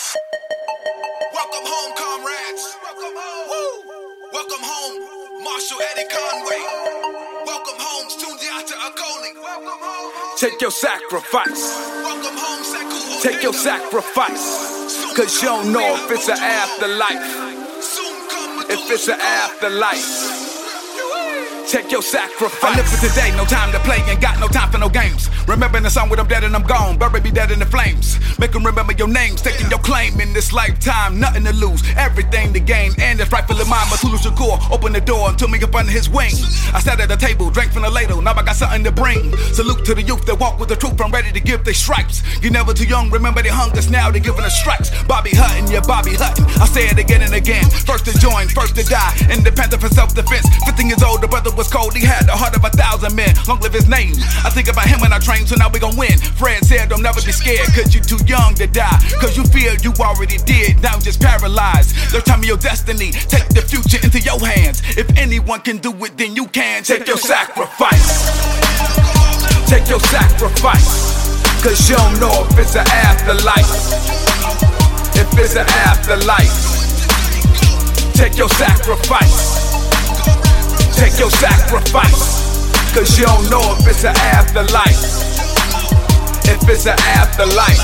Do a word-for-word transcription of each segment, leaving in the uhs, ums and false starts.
Welcome home, comrades. Welcome home. Woo. Welcome home, Marshall Eddie Conway. Welcome home, Sundiata Akoli. Welcome home. Take your sacrifice. Welcome home, Sekou. Take your sacrifice. Cause you don't know if it's an afterlife. If it's an afterlife. Take your sacrifice. I live for today, no time to play, ain't got no time for no games. Remembering the song when I'm dead and I'm gone, bury me dead in the flames. Make them remember your names, taking your claim in this lifetime. Nothing to lose, everything to gain, and it's rightfully mine. Matulu Shakur, open the door and took me up under his wing. I sat at the table, drank from the ladle, now I got something to bring. Salute to the youth that walk with the truth, I'm ready to give their stripes. You're never too young, remember they hung us, now they're giving us stripes. Bobby Hutton, yeah, Bobby Hutton. I say it again and again, first to join, first to die. Independent for self-defense, fifteen years old, the brother was cold, he had the heart of a thousand men. Long live his name. I think about him when I train, so now we gon' win. Fred said don't never be scared, cause you too young to die. Cause you feel you already did, now just paralyzed. There's time of your destiny, take the future into your hands. If anyone can do it, then you can. Take your sacrifice. Take your sacrifice. Cause you don't know if it's an afterlife. If it's an afterlife. Take your sacrifice. Take your sacrifice, cause you don't know if it's an afterlife. If it's an afterlife.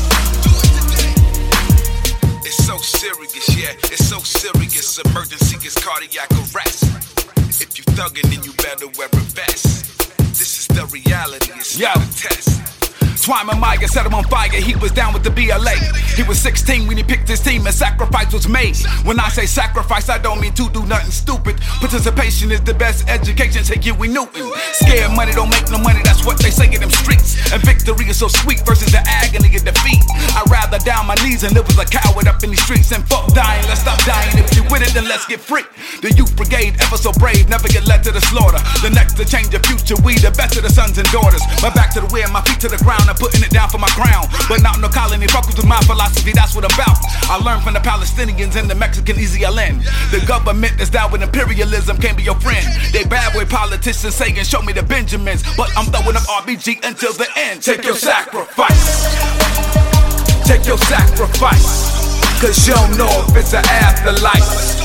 It's so serious, yeah, it's so serious. Emergency is cardiac arrest. If you thuggin', then you better wear a vest. This is the reality, it's Yo. not a test. Twyman Maya set him on fire, he was down with the B L A. He was sixteen when he picked his team and sacrifice was made. When I say sacrifice, I don't mean to do nothing stupid. Participation is the best education, take Huey Newton. Scared money don't make no money, that's what they say in them streets. And victory is so sweet versus the agony of defeat. I'd rather down my knees and live as a coward up in these streets. And fuck dying, let's stop dying. If you with it, then let's get free. The youth brigade, ever so brave, never get led to the slaughter. The next to change the future, we the best of the sons and daughters. My back to the wind, my feet to the ground, I'm putting it down for my crown. But not no colony, focus with my philosophy, that's what I'm about. I learned from the Palestinians and the Mexican E Z L N. The government that's down with imperialism can't be your friend. They bad boy politicians saying, show me the Benjamins. But I'm throwing up R B G until the end. Take your sacrifice. Take your sacrifice. Cause you don't know if it's an afterlife.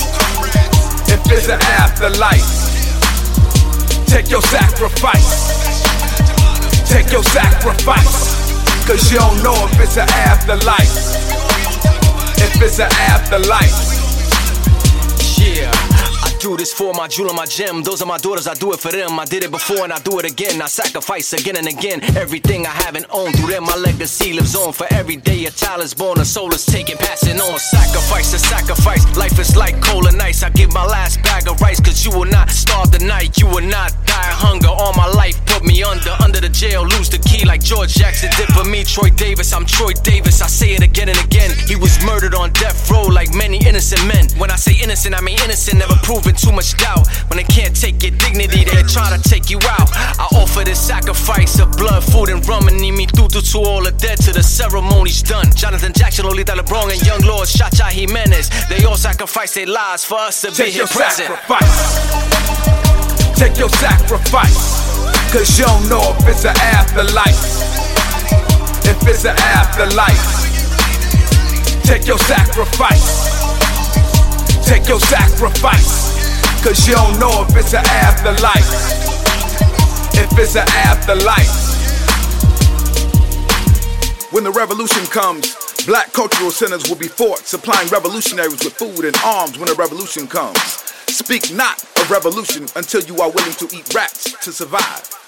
If it's an afterlife. Take your sacrifice. Take your sacrifice. Cause you don't know if it's an afterlife. If it's an afterlife. Yeah, I do this for my jewel and my gem. Those are my daughters, I do it for them. I did it before and I do it again. I sacrifice again and again. Everything I haven't owned, through them my legacy lives on. For every day a child is born, a soul is taken, passing on. Sacrifice to sacrifice, life is like coal and ice. I give my last bag of rice, cause you will not starve the night. You will not die of hunger. All my life put me under, under the jail. Lose the key like George Jackson did for me. Troy Davis, I'm Troy Davis, I say it again and again. He was murdered on death row like many innocent men. When I say innocent, I mean innocent, never proven too much doubt. When they can't take your dignity, they're trying to take you out. I offer this sacrifice of blood, food, and rum. And me tutu to all the dead till the ceremony's done. Jonathan Jackson, Lolita LeBron, and Young Lord Chacha Jimenez. They all sacrifice their lives for us to Take be here your present. Sacrifice. Take your sacrifice. Cause you don't know if it's an afterlife. If it's an afterlife. Take your sacrifice. Take your sacrifice. Cause you don't know if it's an afterlife. If it's an afterlife. When the revolution comes, black cultural centers will be fought, supplying revolutionaries with food and arms when the revolution comes. Speak not of revolution until you are willing to eat rats to survive.